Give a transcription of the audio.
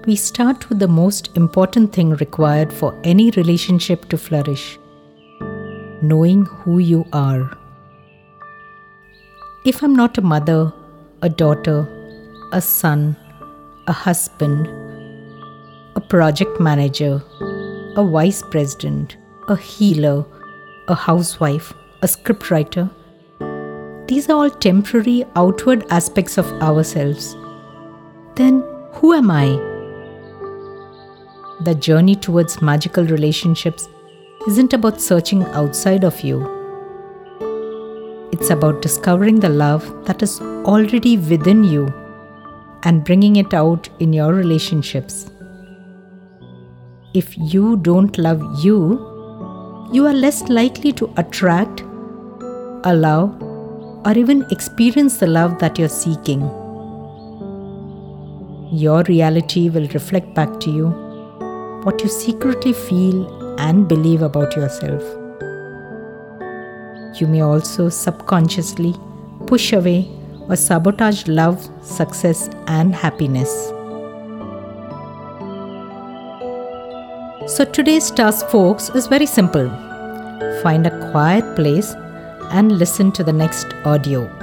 we start with the most important thing required for any relationship to flourish: knowing who you are. If I'm not a mother, a daughter, a son, a husband, a project manager, a vice president, a healer, a housewife, a scriptwriter, these are all temporary outward aspects of ourselves. Then who am I? The journey towards magical relationships isn't about searching outside of you. It's about discovering the love that is already within you and bringing it out in your relationships. If you don't love you, you are less likely to attract, allow, or even experience the love that you're seeking. Your reality will reflect back to you what you secretly feel and believe about yourself. You may also subconsciously push away or sabotage love, success, and happiness. So today's task, folks, is very simple. Find a quiet place and listen to the next audio.